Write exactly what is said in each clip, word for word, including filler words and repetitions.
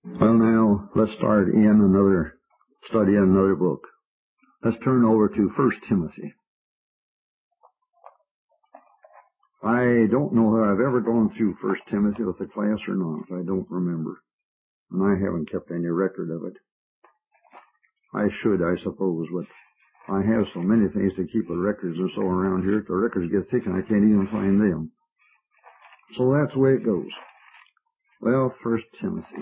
Well, now, let's start in another study in another book. Let's turn over to First Timothy. I don't know that I've ever gone through First Timothy with the class or not. I don't remember. And I haven't kept any record of it. I should, I suppose, but I have so many things to keep the records and so around here. If the records get thick and I can't even find them. So that's the way it goes. Well, First Timothy.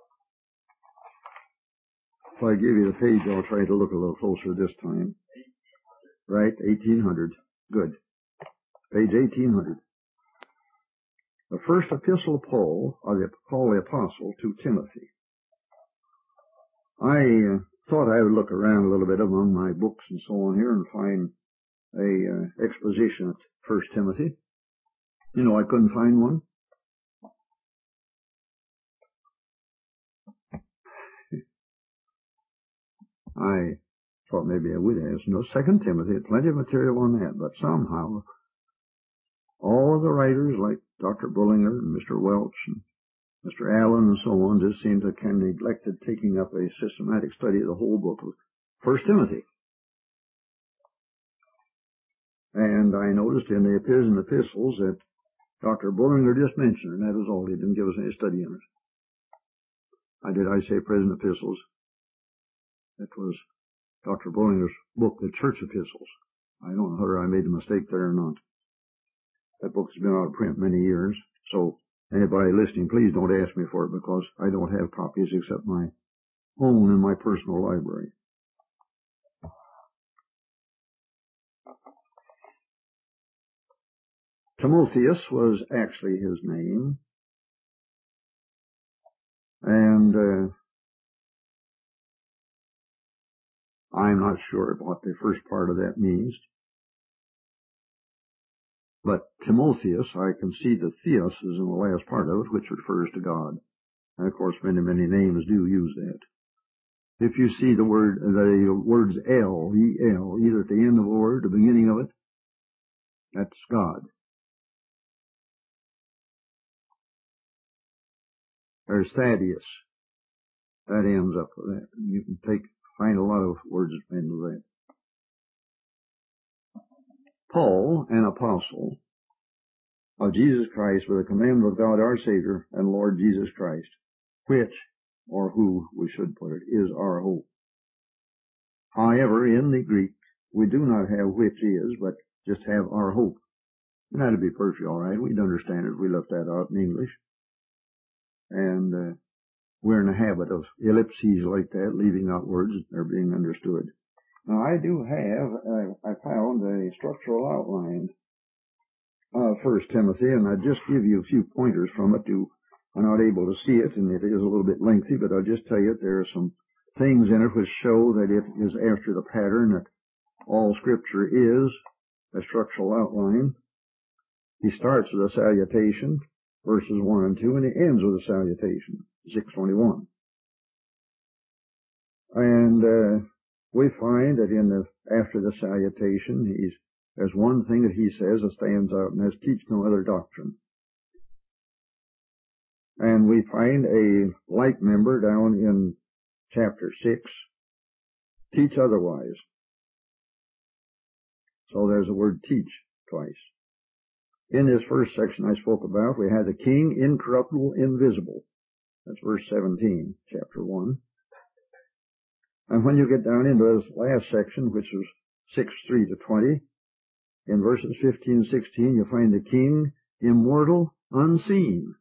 If I give you the page, I'll try to look a little closer this time. Right, eighteen hundred. Good. Page eighteen hundred. The first epistle of Paul, or the Paul the Apostle, to Timothy. I uh, thought I would look around a little bit among my books and so on here and find a uh, exposition of First Timothy. You know, I couldn't find one. I thought maybe I would have. No, Second Timothy, plenty of material on that, but somehow all of the writers like Doctor Bullinger and Mister Welch and Mister Allen and so on just seem to kind of neglected taking up a systematic study of the whole book of First Timothy. And I noticed in the Epistle and Epistles that Doctor Bullinger just mentioned, and that was all. He didn't give us any study in it. I did I say present epistles? That was Doctor Bullinger's book, The Church Epistles. I don't know whether I made a mistake there or not. That book's been out of print many years, so anybody listening, please don't ask me for it because I don't have copies except my own in my personal library. Timotheus was actually his name, and uh, I'm not sure what the first part of that means. But Timotheus, I can see the theos is in the last part of it, which refers to God. And of course, many, many names do use that. If you see the word, the words L, E L, either at the end of a word, the beginning of it, that's God. There's Thaddeus. That ends up with that. You can take, find a lot of words that end with that. Paul, an apostle of Jesus Christ, with the commandment of God our Savior and Lord Jesus Christ, which, or who we should put it, is our hope. However, in the Greek, we do not have which is, but just have our hope. And that'd be perfectly all right. We'd understand it if we left that out in English. And uh, we're in the habit of ellipses like that, leaving out words that are being understood. Now, I do have, uh, I found a structural outline of First Timothy, and I'll just give you a few pointers from it. You are not able to see it, and it is a little bit lengthy, but I'll just tell you that there are some things in it which show that it is after the pattern that all Scripture is, a structural outline. He starts with a salutation, verses one and two, and he ends with a salutation, six twenty-one. And uh, we find that in the after the salutation, he's there's one thing that he says that stands out, and that's teach no other doctrine. And we find a like member down in chapter six, teach otherwise. So there's the word teach twice. In this first section I spoke about, we had the King, incorruptible, invisible. That's verse seventeen, chapter one. And when you get down into this last section, which is six, three to twenty, in verses fifteen and sixteen, you find the King, immortal, unseen.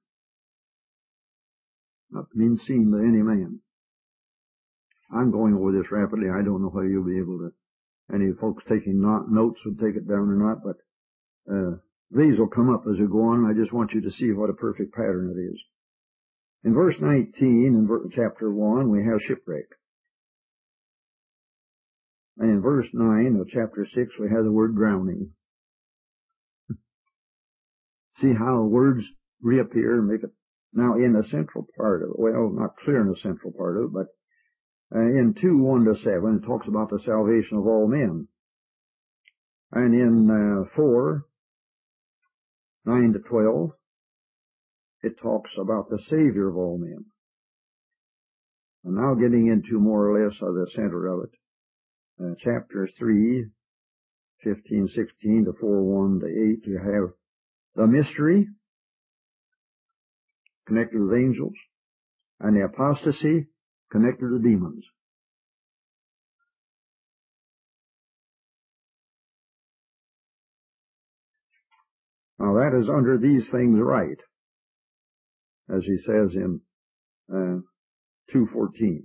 Not means seen by any man. I'm going over this rapidly. I don't know whether you'll be able to, any folks taking not, notes would take it down or not, but uh, these will come up as we go on. I just want you to see what a perfect pattern it is. In verse nineteen, in ver- chapter one, we have shipwreck. And in verse nine of chapter six, we have the word drowning. See how words reappear and make it. Now, in the central part of it, well, not clear in the central part of it, but uh, in two, one to seven, it talks about the salvation of all men. And in uh, four, nine to twelve, it talks about the Savior of all men. And now getting into more or less of the center of it. Uh, chapter three, fifteen, sixteen to four, one to eight, you have the mystery connected with angels and the apostasy connected to demons. Now that is under these things right, as he says in uh, two fourteen.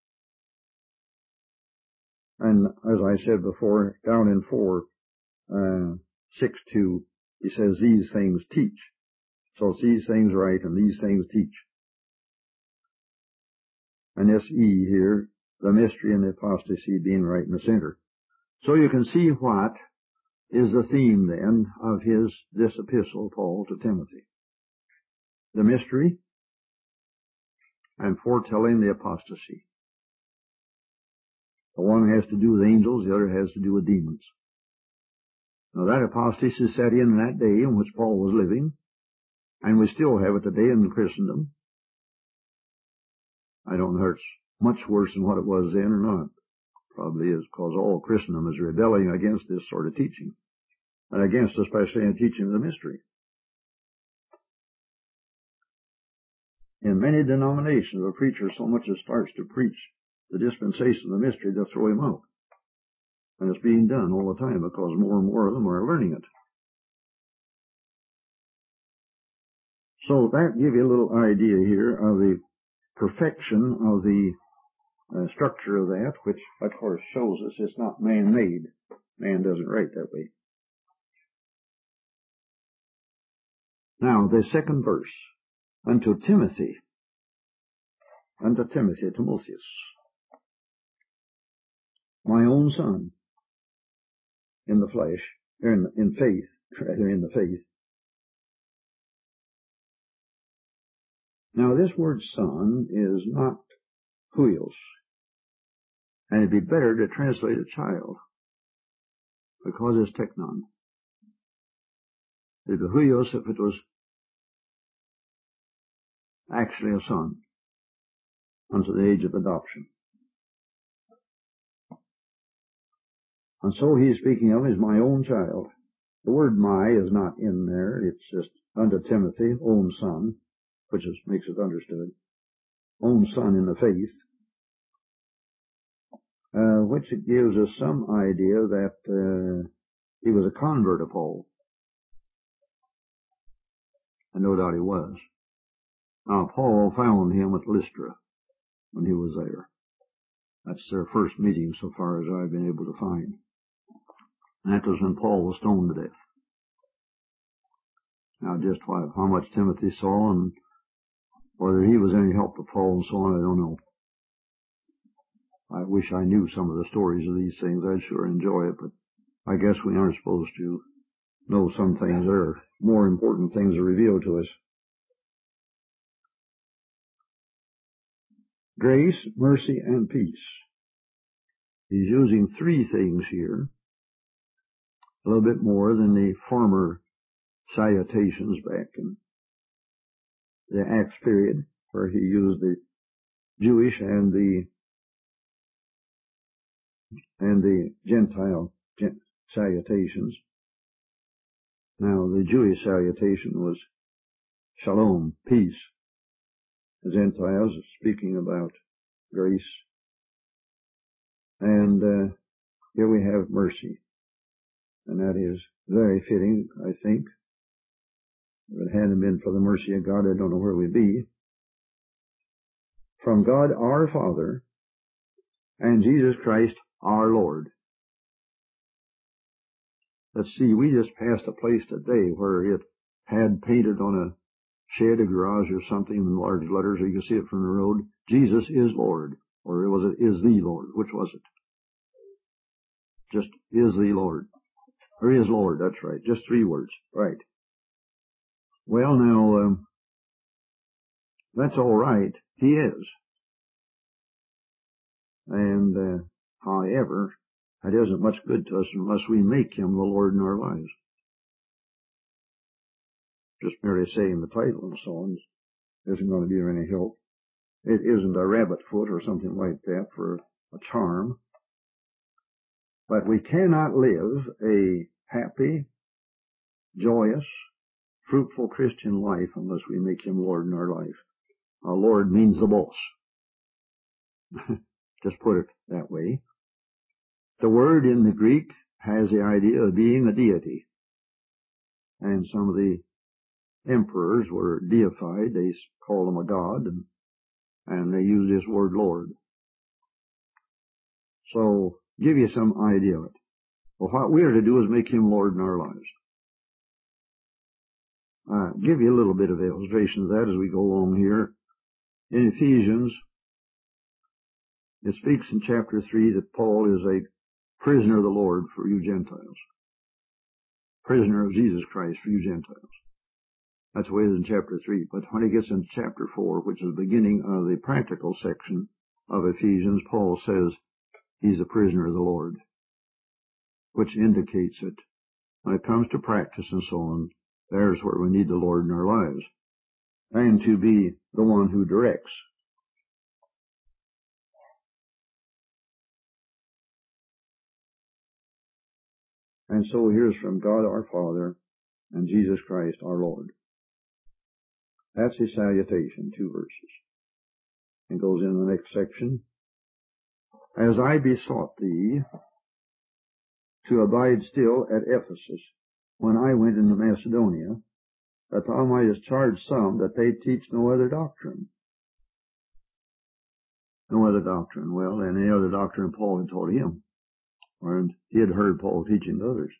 And as I said before, down in four, uh, six two, he says these things teach. So it's these things right and these things teach. And this E here, the mystery and the apostasy being right in the center. So you can see what is the theme then of his, this epistle, Paul, to Timothy. The mystery and foretelling the apostasy. The one has to do with angels, the other has to do with demons. Now that apostasy set in in that day in which Paul was living, and we still have it today in Christendom. I don't know if it's much worse than what it was then or not. Probably is, because all Christendom is rebelling against this sort of teaching, and against especially the teaching of the mystery. In many denominations, a preacher so much as starts to preach the dispensation of the mystery, they'll throw him out. And it's being done all the time because more and more of them are learning it. So that gives you a little idea here of the perfection of the uh, structure of that, which of course shows us it's not man-made. Man doesn't write that way. Now, the second verse. Unto Timothy, unto Timothy, Timotheus, my own son, in the flesh, in, in faith, rather in the faith. Now, this word son is not huios, and it'd be better to translate it child, because it's teknon. It'd be huios if it was actually a son, unto the age of adoption. And so he's speaking of as my own child. The word my is not in there. It's just unto Timothy, own son, which is, makes it understood. Own son in the faith. Uh, which it gives us some idea that uh, he was a convert of Paul. And no doubt he was. Now, Paul found him at Lystra when he was there. That's their first meeting so far as I've been able to find. And that was when Paul was stoned to death. Now, just what, how much Timothy saw and whether he was any help to Paul and so on, I don't know. I wish I knew some of the stories of these things. I'd sure enjoy it, but I guess we aren't supposed to know some things. There are more important things revealed to us. Grace, mercy, and peace. He's using three things here, a little bit more than the former salutations back in the Acts period, where he used the Jewish and the and the Gentile salutations. Now, the Jewish salutation was shalom, peace. The Gentiles, speaking about grace. And uh, here we have mercy. And that is very fitting, I think. If it hadn't been for the mercy of God, I don't know where we'd be. From God our Father and Jesus Christ our Lord. Let's see, we just passed a place today where it had painted on a shed, a garage or something in large letters, or you can see it from the road, Jesus is Lord. Or was it is the Lord? Which was it? Just is the Lord. Or is Lord, that's right. Just three words. Right. Well, now, um, that's all right. He is. And, uh, however, that isn't much good to us unless we make him the Lord in our lives. Just merely saying the title and so on isn't going to be of any help. It isn't a rabbit foot or something like that for a charm. But we cannot live a happy, joyous, fruitful Christian life unless we make Him Lord in our life. Our Lord means the boss. Just put it that way. The word in the Greek has the idea of being a deity. And some of the emperors were deified. They called him a god, and, and they used this word Lord. So, give you some idea of it. Well, what we are to do is make Him Lord in our lives. Uh, give you a little bit of illustration of that as we go along here. In Ephesians, it speaks in chapter three that Paul is a prisoner of the Lord for you Gentiles. Prisoner of Jesus Christ for you Gentiles. That's the way it is in chapter three. But when he gets into chapter four, which is the beginning of the practical section of Ephesians, Paul says he's a prisoner of the Lord, which indicates that when it comes to practice and so on, there's where we need the Lord in our lives, and to be the one who directs. And so here's from God our Father and Jesus Christ our Lord. That's his salutation, two verses. And goes in the next section. As I besought thee to abide still at Ephesus when I went into Macedonia, that thou mightest charge some that they teach no other doctrine. No other doctrine. Well, and any other doctrine Paul had taught him. Or he had heard Paul teaching to others.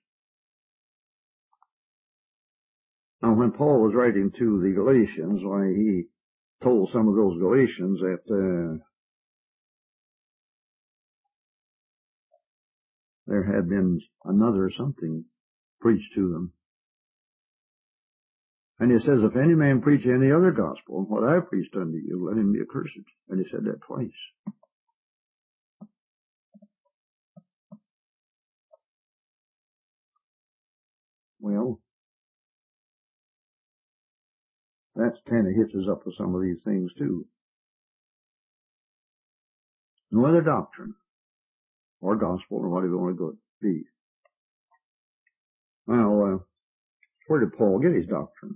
Now, when Paul was writing to the Galatians, why, he told some of those Galatians that uh, there had been another something preached to them. And he says, if any man preach any other gospel, what I preached unto you, let him be accursed. And he said that twice. Well, that kind of hits us up with some of these things too. No other doctrine, or gospel, or whatever you want to go be. Now, uh, where did Paul get his doctrine?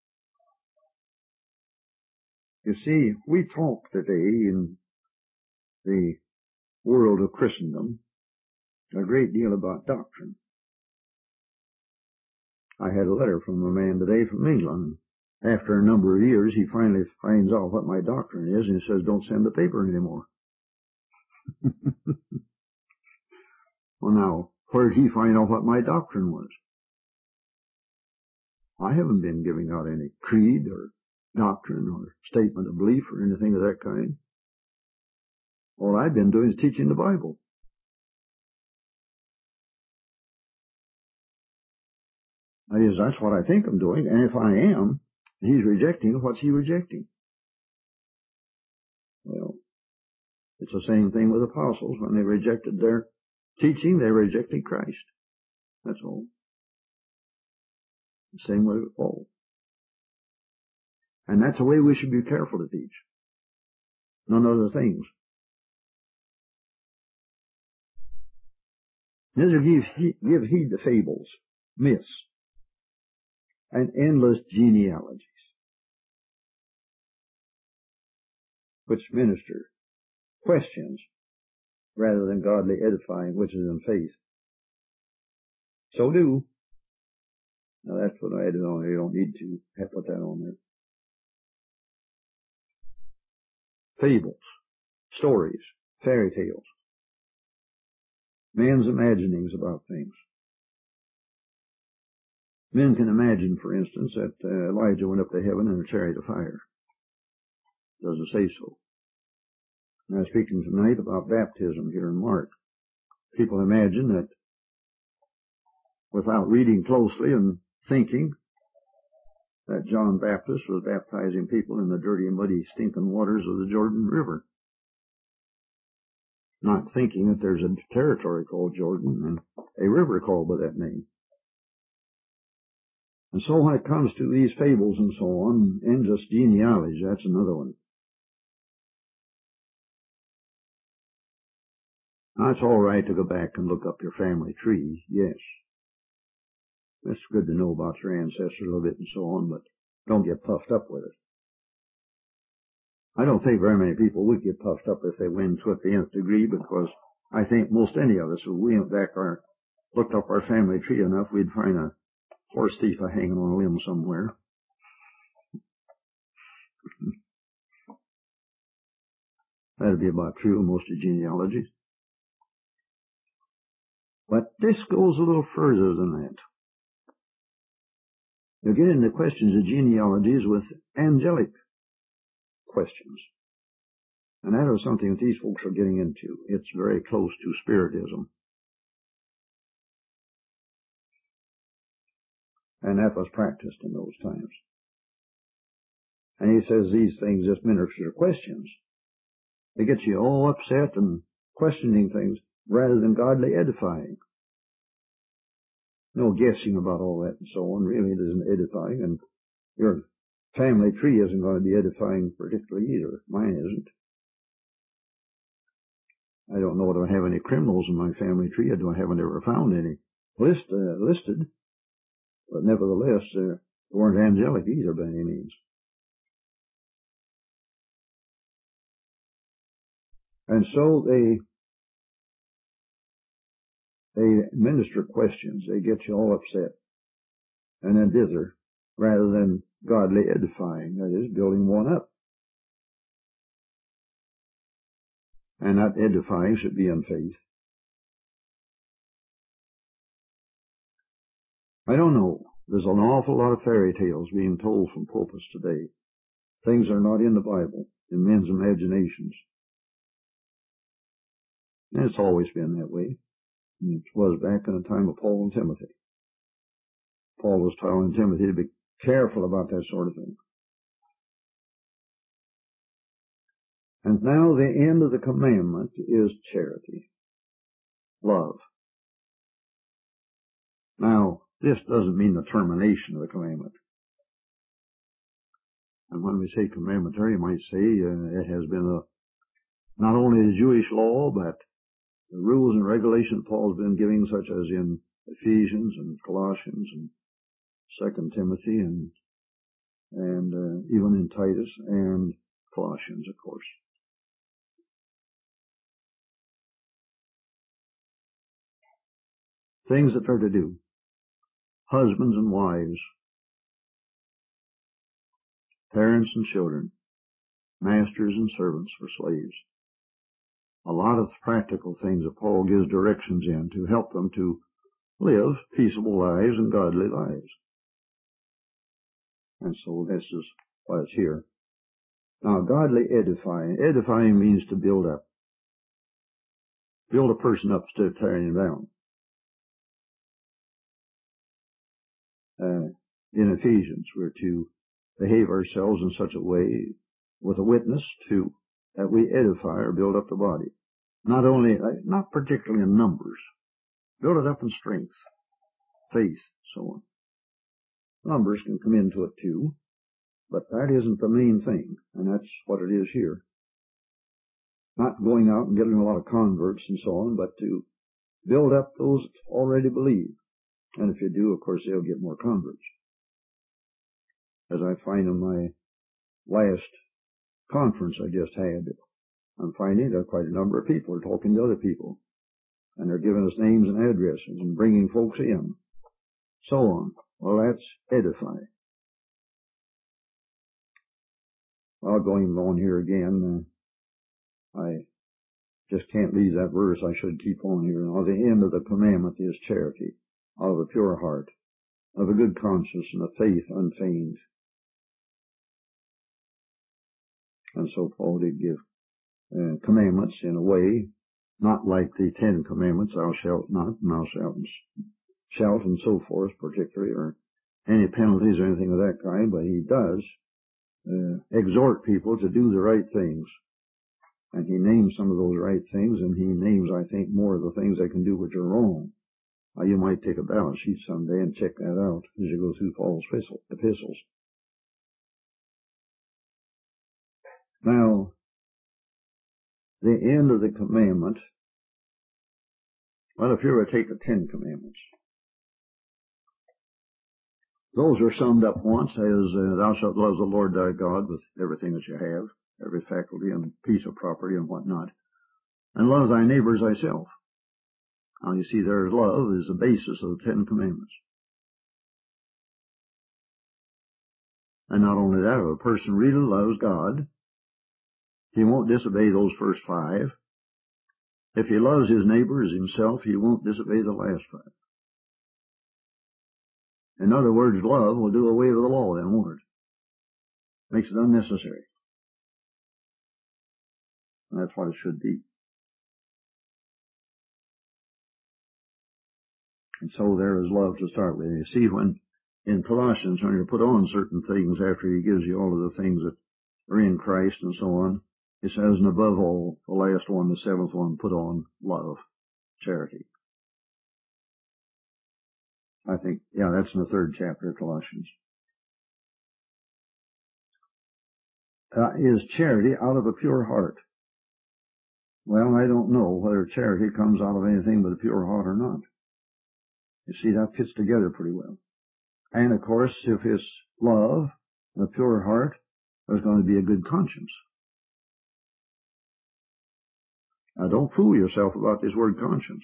You see, we talk today in the world of Christendom a great deal about doctrine. I had a letter from a man today from England. After a number of years, he finally finds out what my doctrine is, and he says, don't send the paper anymore. Well, now, where did he find out what my doctrine was? I haven't been giving out any creed or doctrine or statement of belief or anything of that kind. All I've been doing is teaching the Bible. That is, that's what I think I'm doing, and if I am, he's rejecting, what's he rejecting? Well, it's the same thing with apostles. When they rejected their teaching, they rejected Christ. That's all. The same way with Paul. And that's the way we should be careful to teach. None other things. Neither give heed, give heed to fables, myths, and endless genealogies, which minister questions rather than godly edifying, which is in faith. So do. Now that's what I added on there. You don't need to have put that on there. Fables, stories, fairy tales, man's imaginings about things. Men can imagine, for instance, that uh, Elijah went up to heaven in a chariot of fire. It doesn't say so. And I'm speaking tonight about baptism here in Mark. People imagine that without reading closely and thinking that John Baptist was baptizing people in the dirty, muddy, stinking waters of the Jordan River. Not thinking that there's a territory called Jordan and a river called by that name. And so when it comes to these fables and so on, endless genealogy, that's another one. Now, it's all right to go back and look up your family tree, yes. It's good to know about your ancestors a little bit and so on, but don't get puffed up with it. I don't think very many people would get puffed up if they went to it the nth degree, because I think most any of us, if we went back our, looked up our family tree enough, we'd find a horse thief hanging on a limb somewhere. That'd be about true in most of genealogies. But this goes a little further than that. You get into questions of genealogies with angelic questions. And that is something that these folks are getting into. It's very close to spiritism. And that was practiced in those times. And he says these things just minister questions. They get you all upset and questioning things rather than godly edifying. No guessing about all that and so on. Really, it isn't edifying, and your family tree isn't going to be edifying particularly either. Mine isn't. I don't know whether I have any criminals in my family tree. I don't, haven't ever found any list, uh, listed. But nevertheless, uh, they weren't angelic either by any means. And so they they minister questions. They get you all upset and then dither rather than godly edifying. That is, building one up. And that edifying should be in faith. I don't know. There's an awful lot of fairy tales being told from pulpits today. Things are not in the Bible, in men's imaginations. And it's always been that way. It was back in the time of Paul and Timothy. Paul was telling Timothy to be careful about that sort of thing. And now the end of the commandment is charity, love. Now, this doesn't mean the termination of the commandment. And when we say commandmentary, you might say uh, it has been a, not only the Jewish law, but the rules and regulations Paul's been giving, such as in Ephesians and Colossians and Second Timothy and and uh, even in Titus and Colossians, of course. Things that are to do. Husbands and wives, parents and children, masters and servants for slaves. A lot of practical things that Paul gives directions in to help them to live peaceable lives and godly lives. And so this is why it's here. Now, godly edifying. Edifying means to build up. Build a person up instead of tearing him down. Uh, in Ephesians, we're to behave ourselves in such a way with a witness to that we edify or build up the body. Not only, not particularly in numbers. Build it up in strength, faith, so on. Numbers can come into it too, but that isn't the main thing, and that's what it is here. Not going out and getting a lot of converts and so on, but to build up those that already believe. And if you do, of course, they'll get more converts. As I find in my last conference I just had, I'm finding that quite a number of people are talking to other people. And they're giving us names and addresses and bringing folks in. So on. Well, that's edifying. Well, going on here again, uh, I just can't leave that verse. I should keep on here. Now, the end of the commandment is charity, out of a pure heart, of a good conscience, and a faith unfeigned. And so Paul did give uh, commandments in a way, not like the Ten Commandments, thou shalt not, and thou shalt, shalt and so forth, particularly, or any penalties or anything of that kind, but he does uh, exhort people to do the right things. And he names some of those right things, and he names, I think, more of the things they can do which are wrong. Now, you might take a balance sheet someday and check that out as you go through Paul's epistles. Now, the end of the commandment Well, if you were to take the Ten Commandments, those are summed up once as uh, thou shalt love the Lord thy God with everything that you have, every faculty and piece of property and whatnot, and love thy neighbor as thyself. Now you see, there's love is the basis of the Ten Commandments. And not only that, if a person really loves God, he won't disobey those first five. If he loves his neighbor as himself, he won't disobey the last five. In other words, love will do away with the law then, won't it? Makes it unnecessary. And that's what it should be. And so there is love to start with. You see, when in Colossians, when you put on certain things after he gives you all of the things that are in Christ and so on, it says, and above all, the last one, the seventh one, put on love, charity. I think, yeah, that's in the third chapter of Colossians. Uh, is charity out of a pure heart? Well, I don't know whether charity comes out of anything but a pure heart or not. You see, that fits together pretty well. And of course, if it's love, a pure heart, there's going to be a good conscience. Now, don't fool yourself about this word conscience.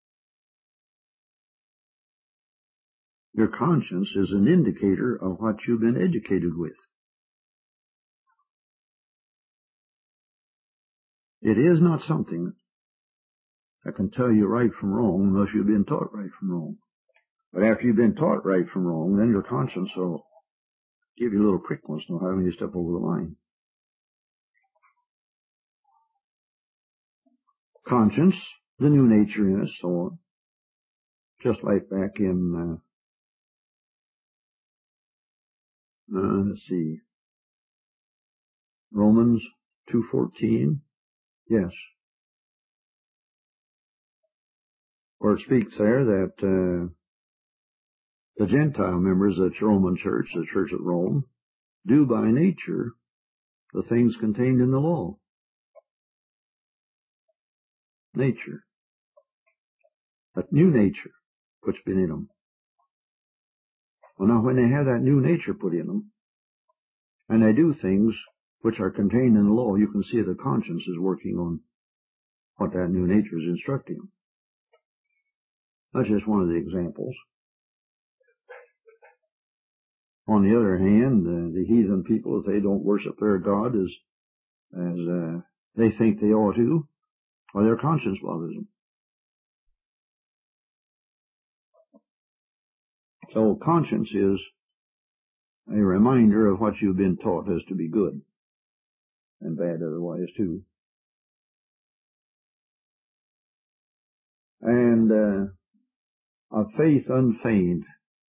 Your conscience is an indicator of what you've been educated with. It is not something that can tell you right from wrong unless you've been taught right from wrong. But after you've been taught right from wrong, then your conscience will give you a little prick once in a while when you step over the line. Conscience, the new nature in us, so on. Just like back in, uh, uh, let's see, Romans two fourteen, yes, where it speaks there that uh, the Gentile members of the Roman church, the church at Rome, do by nature the things contained in the law. Nature. That new nature which been in them. Well, now, when they have that new nature put in them, and they do things which are contained in the law, you can see the conscience is working on what that new nature is instructing them. That's just one of the examples. On the other hand, uh, the heathen people, if they don't worship their God as as uh, they think they ought to, or their conscience bothers them. So conscience is a reminder of what you've been taught as to be good, and bad otherwise too. And uh, a faith unfeigned.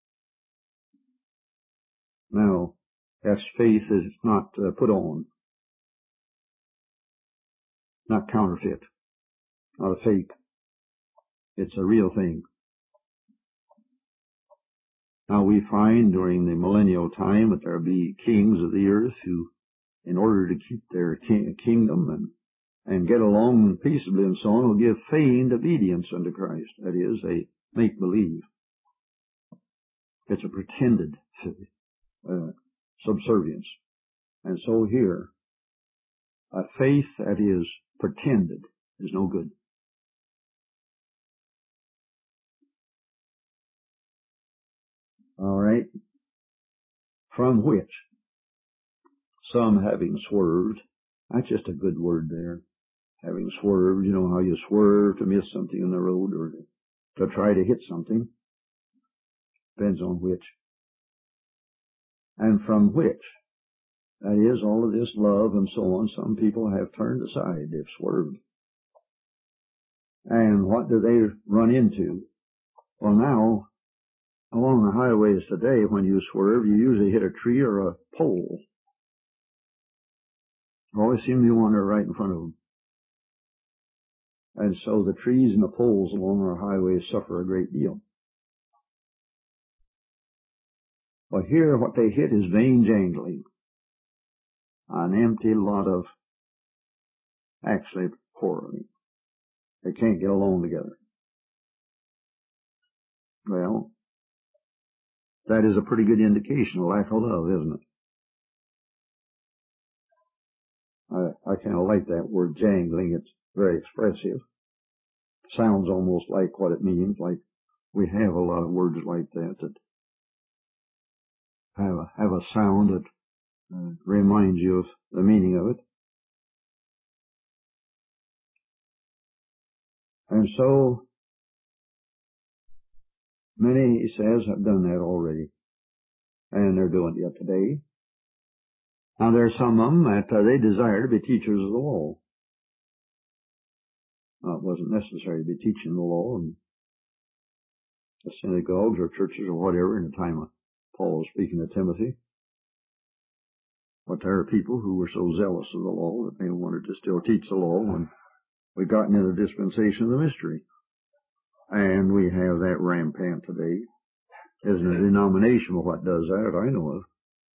Now, that's faith is not uh, put on, not counterfeit, not a fake. It's a real thing. Now, we find during the millennial time that there be kings of the earth who, in order to keep their king, kingdom and and get along peaceably and so on, will give feigned obedience unto Christ. That is, a make-believe. It's a pretended uh, subservience. And so here, a faith that is pretended is no good. All right? From which, some having swerved, that's just a good word there. Having swerved, you know how you swerve to miss something in the road or to, to try to hit something. Depends on which. And from which, that is, all of this love and so on, some people have turned aside, they've swerved. And what do they run into? Well, now, along the highways today, when you swerve, you usually hit a tree or a pole. Always seem to wander right in front of them. And so the trees and the poles along our highways suffer a great deal. But here what they hit is vain jangling. An empty lot of actually quarreling. They can't get along together. Well, that is a pretty good indication of lack of love, isn't it? I, I kind of like that word jangling. It's very expressive. Sounds almost like what it means, like we have a lot of words like that that have a, have a sound that uh, reminds you of the meaning of it. And so many, he says, have done that already. And they're doing it yet today. Now there are some of them that uh, they desire to be teachers of the law. Now, it wasn't necessary to be teaching the law in the synagogues or churches or whatever in the time of Paul was speaking to Timothy. But there are people who were so zealous of the law that they wanted to still teach the law when we got into the dispensation of the mystery. And we have that rampant today. Isn't a denomination of what does that I know of.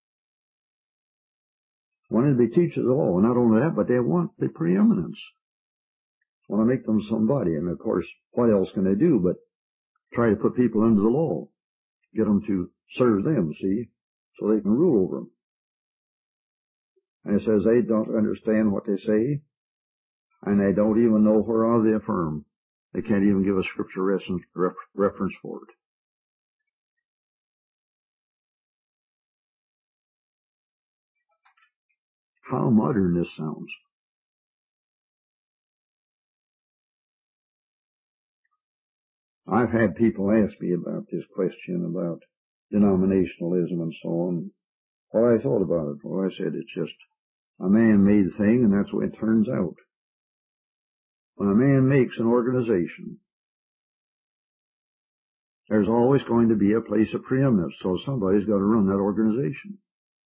Wanted to be teachers of the law. And not only that, but they want the preeminence. Want to make them somebody. And of course, what else can they do but try to put people under the law? Get them to serve them, see, so they can rule over them. And it says they don't understand what they say, and they don't even know whereof they affirm. They can't even give a scripture reference, reference for it. How modern this sounds. I've had people ask me about this question about denominationalism and so on. What I thought about it, well, I said it's just a man-made thing, and that's the way it turns out. When a man makes an organization, there's always going to be a place of preeminence, so somebody's got to run that organization.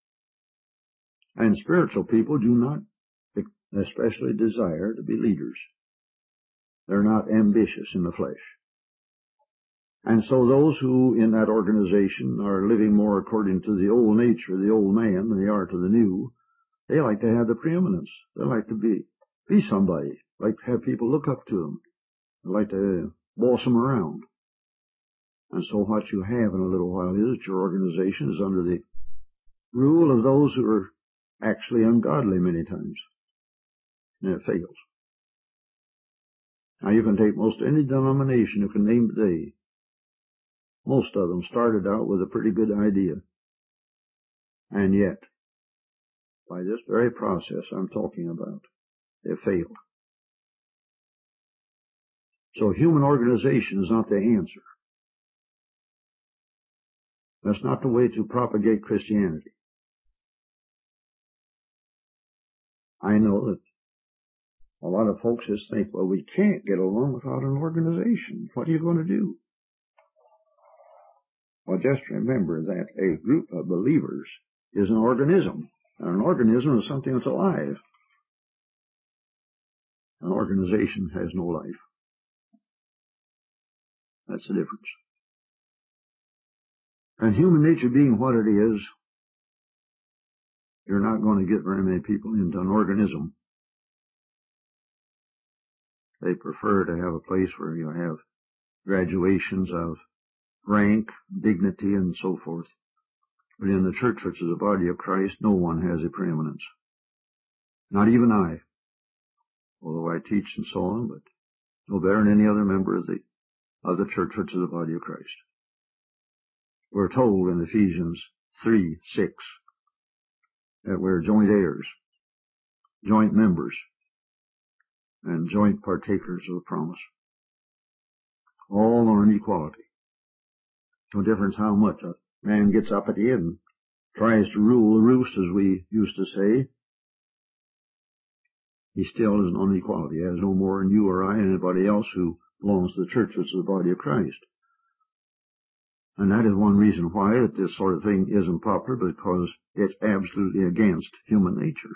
And spiritual people do not especially desire to be leaders. They're not ambitious in the flesh. And so those who in that organization are living more according to the old nature, the old man, than they are to the new, they like to have the preeminence. They like to be, be somebody, like to have people look up to them. They like to boss them around. And so what you have in a little while is that your organization is under the rule of those who are actually ungodly many times. And it fails. Now you can take most any denomination you can name today. Most of them started out with a pretty good idea. And yet, by this very process I'm talking about, they failed. So human organization is not the answer. That's not the way to propagate Christianity. I know that a lot of folks just think, well, we can't get along without an organization. What are you going to do? Well, just remember that a group of believers is an organism. And an organism is something that's alive. An organization has no life. That's the difference. And human nature being what it is, you're not going to get very many people into an organism. They prefer to have a place where you have graduations of rank, dignity, and so forth. But in the church, which is the body of Christ, no one has a preeminence. Not even I. Although I teach and so on, but no better than any other member of the, of the church, which is the body of Christ. We're told in Ephesians three six that we're joint heirs, joint members, and joint partakers of the promise. All on an equality. No difference how much a man gets up at the end, tries to rule the roost, as we used to say. He still is on equality. He has no more than you or I and anybody else who belongs to the church, which is the body of Christ. And that is one reason why that this sort of thing isn't popular, because it's absolutely against human nature.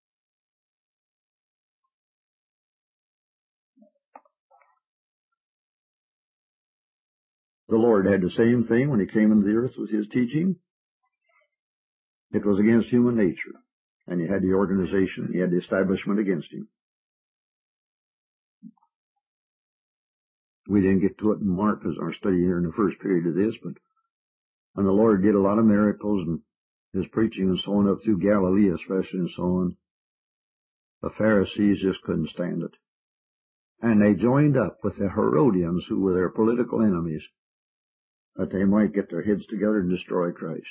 The Lord had the same thing when he came into the earth with his teaching. It was against human nature. And he had the organization, he had the establishment against him. We didn't get to it in Mark as our study here in the first period of this, but and the Lord did a lot of miracles and His preaching and so on up through Galilee especially and so on. The Pharisees just couldn't stand it. And they joined up with the Herodians, who were their political enemies, that they might get their heads together and destroy Christ.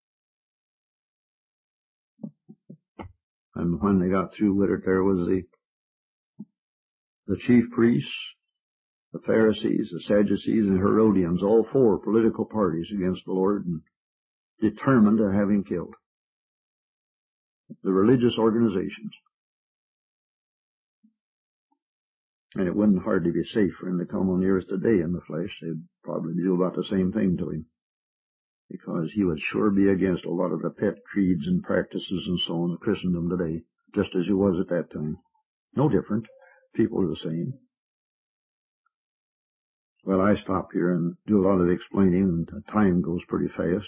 And when they got through with it, there was the the chief priests, the Pharisees, the Sadducees, and Herodians, all four political parties against the Lord, and determined to have Him killed. The religious organizations. And it wouldn't hardly be safe for Him to come on the earth today in the flesh. They'd probably do about the same thing to Him, because He would sure be against a lot of the pet creeds and practices and so on of Christendom today, just as He was at that time. No different. People are the same. Well, I stop here and do a lot of explaining, and the time goes pretty fast.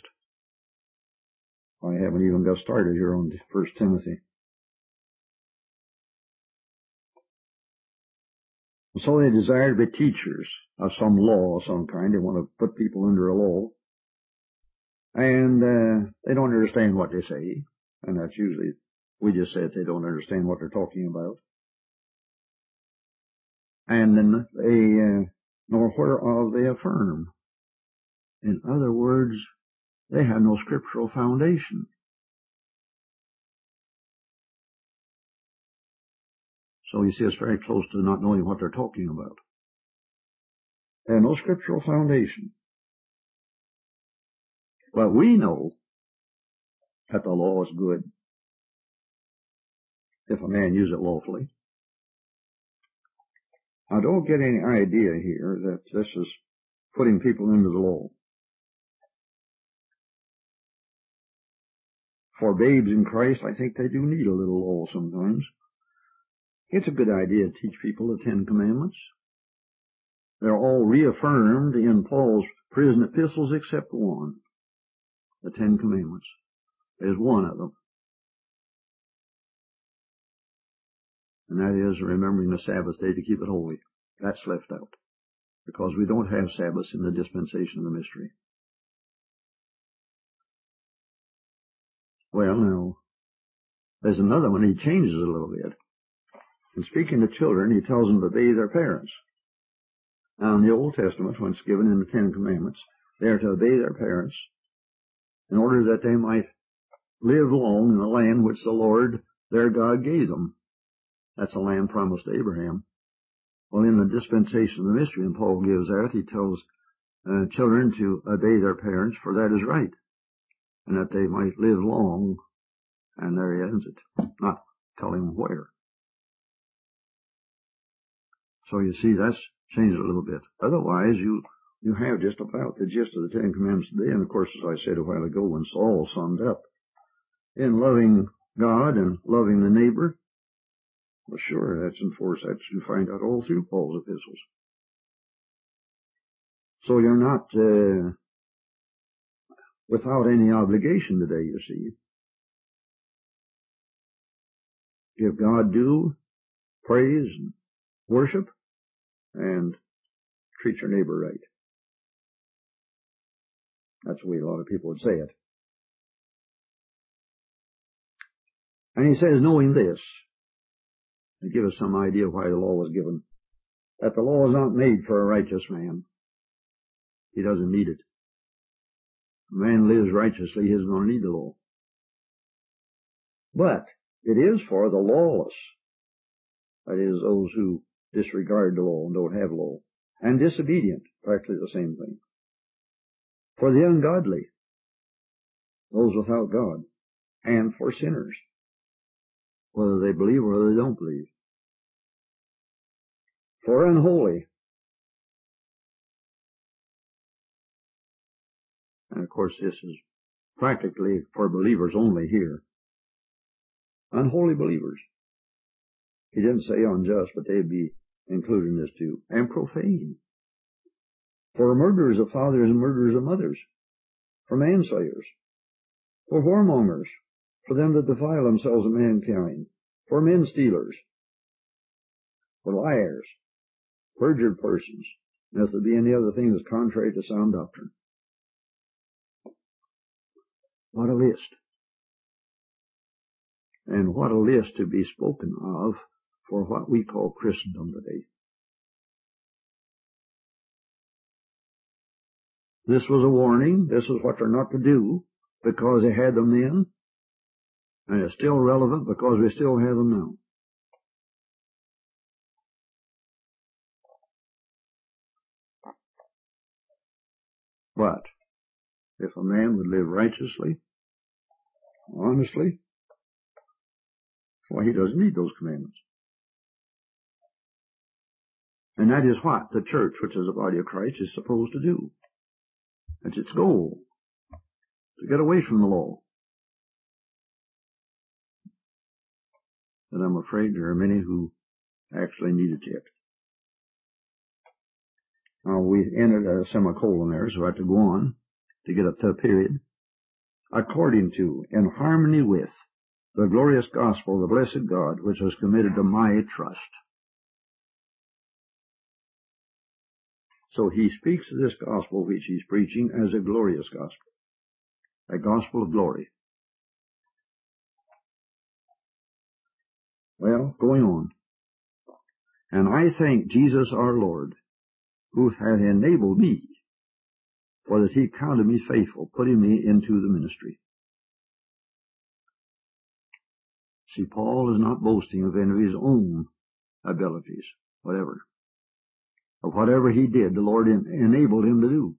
I haven't even got started here on First Timothy. So they desire to be teachers of some law of some kind. They want to put people under a law. And uh, they don't understand what they say. And that's usually, we just say they don't understand what they're talking about. And then they, uh, nor whereof they affirm. In other words, they have no scriptural foundation. So you see, it's very close to not knowing what they're talking about. They have no scriptural foundation. But we know that the law is good if a man use it lawfully. Now, don't get any idea here that this is putting people into the law. For babes in Christ, I think they do need a little law sometimes. It's a good idea to teach people the Ten Commandments. They're all reaffirmed in Paul's prison epistles except one. The Ten Commandments. There's one of them. And that is remembering the Sabbath day to keep it holy. That's left out. Because we don't have Sabbaths in the dispensation of the mystery. Well, now, there's another one. He changes it a little bit. In speaking to children, he tells them to obey their parents. Now, in the Old Testament, when it's given in the Ten Commandments, they are to obey their parents in order that they might live long in the land which the Lord their God gave them. That's a land promised to Abraham. Well, in the dispensation of the mystery, and Paul gives that, he tells uh, children to obey their parents, for that is right, and that they might live long, and there he ends it, not telling them where. So you see, that's changed a little bit. Otherwise, you you have just about the gist of the Ten Commandments today, and of course, as I said a while ago, when Saul summed up in loving God and loving the neighbor, well, sure, that's enforced. That you find out all through Paul's epistles. So you're not uh, without any obligation today, you see. Give God due praise and worship, and treat your neighbor right. That's the way a lot of people would say it. And he says, knowing this, to give us some idea why the law was given, that the law is not made for a righteous man. He doesn't need it. If a man lives righteously, he isn't going to need the law. But it is for the lawless, that is, those who disregard the law and don't have law, and disobedient, practically the same thing. For the ungodly, those without God, and for sinners, whether they believe or whether they don't believe. For unholy, and of course this is practically for believers only here. Unholy believers. He didn't say unjust, but they'd be included in this too. And profane. For murderers of fathers and murderers of mothers. For manslayers. For whoremongers. For them that defile themselves of mankind. For men stealers. For liars. Perjured persons. If there be any other thing that's contrary to sound doctrine. What a list. And what a list to be spoken of for what we call Christendom today. This was a warning. This is what they're not to do because they had them then. And it's still relevant because we still have them now. But if a man would live righteously, honestly, well, he doesn't need those commandments. And that is what the church, which is the body of Christ, is supposed to do. That's its goal, to get away from the law. And I'm afraid there are many who actually need it yet. Now, we entered a semicolon there, so I have to go on to get up to a period. According to, in harmony with, the glorious gospel of the blessed God, which was committed to my trust. So he speaks of this gospel which he's preaching as a glorious gospel, a gospel of glory. Well, going on. And I thank Jesus our Lord, who hath enabled me, for that he counted me faithful, putting me into the ministry. See, Paul is not boasting of any of his own abilities, whatever. Of whatever he did, the Lord en- enabled him to do.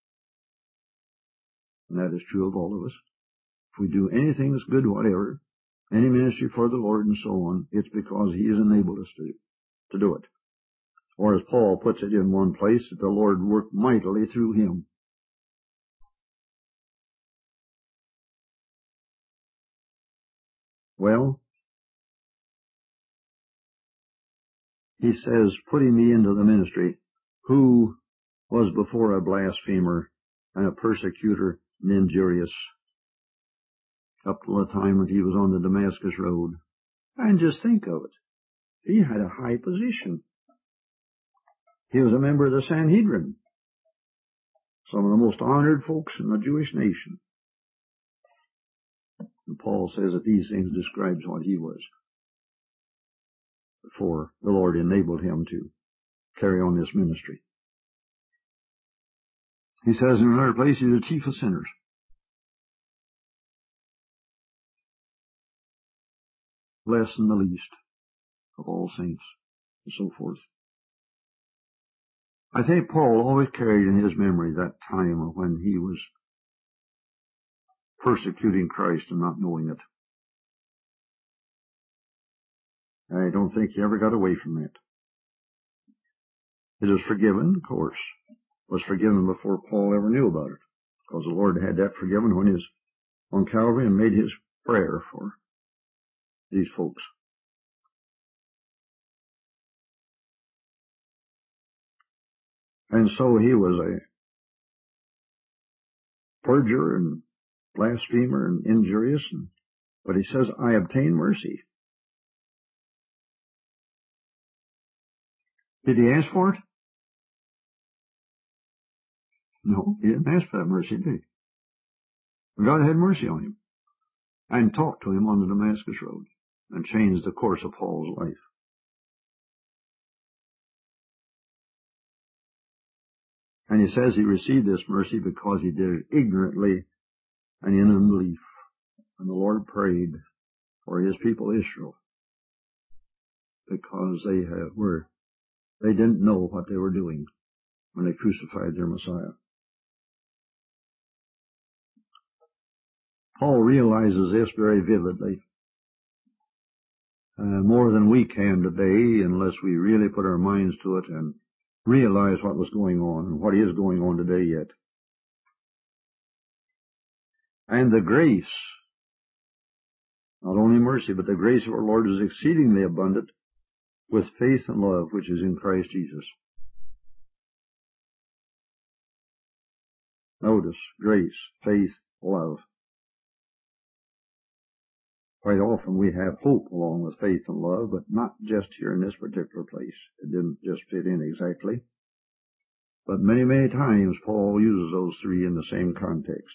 And that is true of all of us. If we do anything that's good, whatever, any ministry for the Lord and so on, it's because he has enabled us to, to do it. Or as Paul puts it in one place, that the Lord worked mightily through him. Well, he says, putting me into the ministry, who was before a blasphemer and a persecutor and injurious, up to the time when he was on the Damascus road. And just think of it. He had a high position. He was a member of the Sanhedrin, some of the most honored folks in the Jewish nation. And Paul says that these things describes what he was before the Lord enabled him to carry on this ministry. He says in another place, he's the chief of sinners. Less than the least of all saints, and so forth. I think Paul always carried in his memory that time of when he was persecuting Christ and not knowing it. I don't think he ever got away from that. It is forgiven, of course. It was forgiven before Paul ever knew about it, because the Lord had that forgiven when he was on Calvary and made his prayer for these folks. And so he was a perjurer and blasphemer and injurious, and, but he says, I obtained mercy. Did he ask for it? No, he didn't ask for that mercy, did he? God had mercy on him and talked to him on the Damascus road and changed the course of Paul's life. And he says he received this mercy because he did it ignorantly and in unbelief. And the Lord prayed for his people Israel because they have, were they didn't know what they were doing when they crucified their Messiah. Paul realizes this very vividly, uh, more than we can today, unless we really put our minds to it and realize what was going on and what is going on today yet. And the grace, not only mercy, but the grace of our Lord is exceedingly abundant with faith and love which is in Christ Jesus. Notice, grace, faith, love. Quite often we have hope along with faith and love, but not just here in this particular place. It didn't just fit in exactly. But many, many times Paul uses those three in the same context.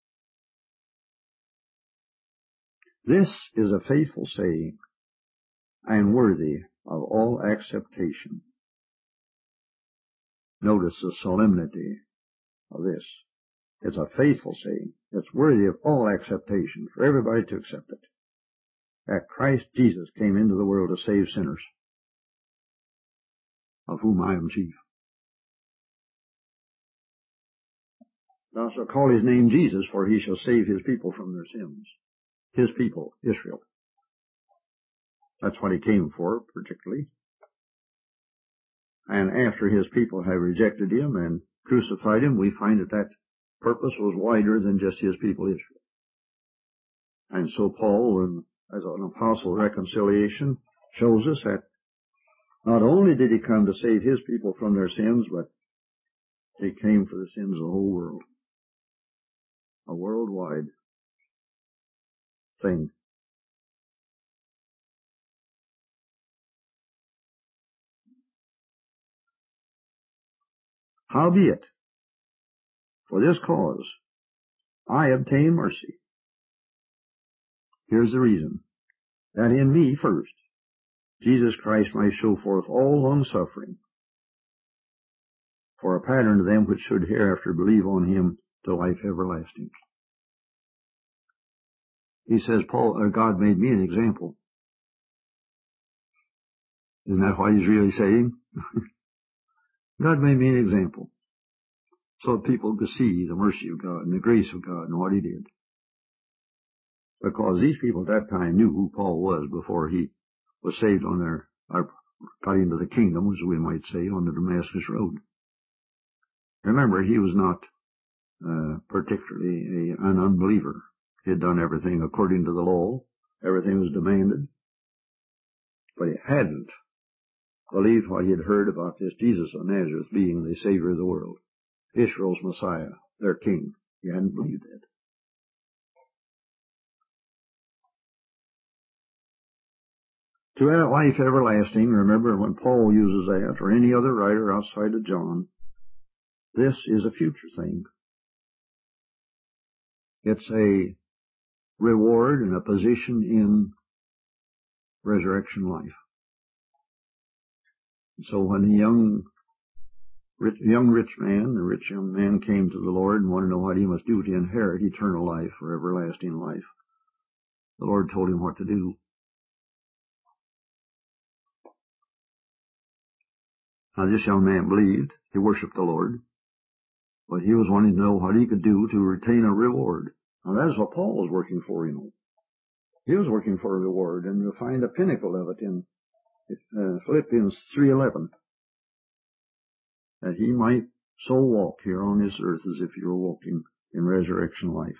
This is a faithful saying and worthy of all acceptation. Notice the solemnity of this. It's a faithful saying. It's worthy of all acceptation, for everybody to accept it. That Christ Jesus came into the world to save sinners, of whom I am chief. Thou shalt call his name Jesus, for he shall save his people from their sins. His people, Israel. That's what he came for, particularly. And after his people have rejected him and crucified him, we find that that purpose was wider than just his people, Israel. And so Paul, as an apostle of reconciliation, shows us that not only did he come to save his people from their sins, but he came for the sins of the whole world. A worldwide thing. Howbeit, for this cause, I obtain mercy. Here's the reason. That in me first, Jesus Christ might show forth all long suffering, for a pattern to them which should hereafter believe on him to life everlasting. He says, Paul, uh, God made me an example. Isn't that what he's really saying? God made me an example, so that people could see the mercy of God and the grace of God and what he did. Because these people at that time knew who Paul was before he was saved on their, or got into the kingdom, as we might say, on the Damascus Road. Remember, he was not uh, particularly a, an unbeliever. He had done everything according to the law. Everything was demanded. But he hadn't believed what he had heard about this Jesus of Nazareth being the Savior of the world, Israel's Messiah, their King. He hadn't believed that. To have life everlasting, remember when Paul uses that, or any other writer outside of John, this is a future thing. It's a reward and a position in resurrection life. So when the young rich, young rich man, the rich young man came to the Lord and wanted to know what he must do to inherit eternal life or everlasting life, the Lord told him what to do. Now this young man believed, he worshiped the Lord, but he was wanting to know what he could do to retain a reward. Now that is what Paul was working for, you know. He was working for a reward, and you'll find the pinnacle of it in uh, Philippians three eleven. That he might so walk here on this earth as if you were walking in resurrection life.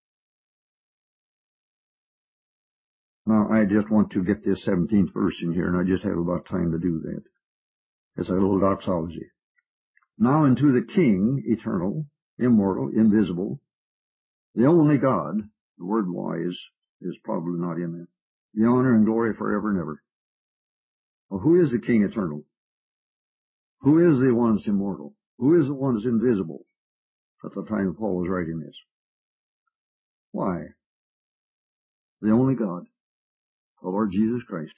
Now, I just want to get this seventeenth verse in here, and I just have about time to do that. It's a little doxology. Now unto the King, eternal, immortal, invisible, the only God, the word wise is probably not in there, the honor and glory forever and ever. Well, who is the King eternal? Who is the one that's immortal? Who is the one that's invisible at the time Paul was writing this? Why? The only God, the Lord Jesus Christ.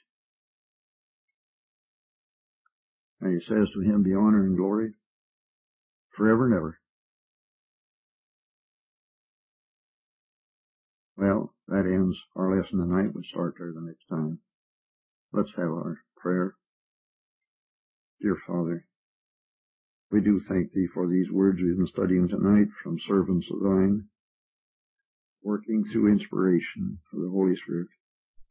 And he says to him, be honor and glory forever and ever. Well, that ends our lesson tonight. We'll start there the next time. Let's have our prayer. Dear Father, we do thank Thee for these words we've been studying tonight from servants of Thine, working through inspiration of the Holy Spirit.